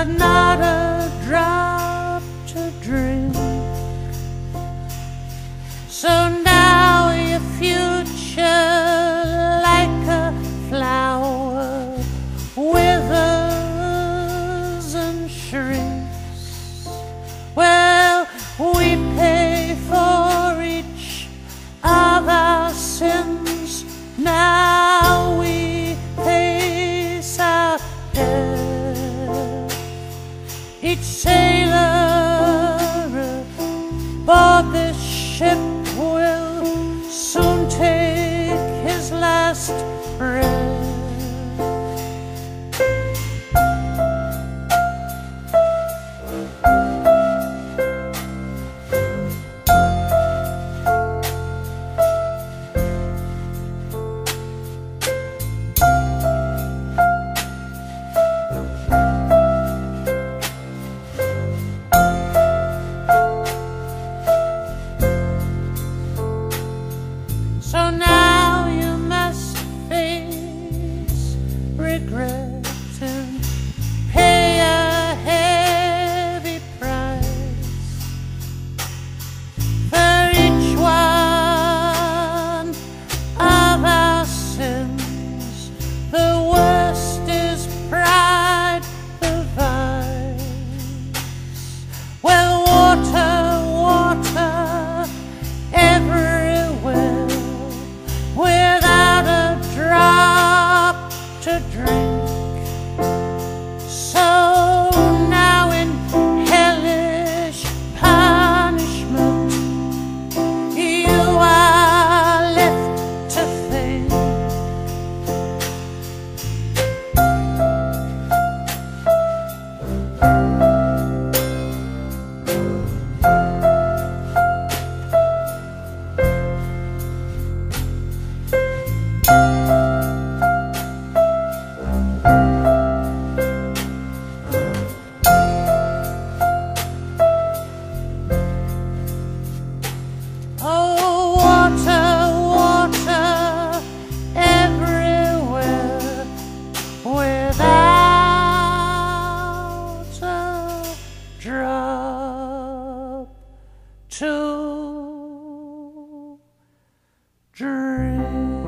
but not a drop to drink. So now your future, like a flower, withers and shrinks. Well, we pay for each of our sins. Now we face our death. Each sailor aboard this ship will soon take his last breath. So now you must face regret and pay a heavy price for each one of our sins. The worst is pride, the vice. Well, water everywhere, without a drop to drink. So now in hellish punishment you are left to think. Oh, water everywhere, without a drop to drink.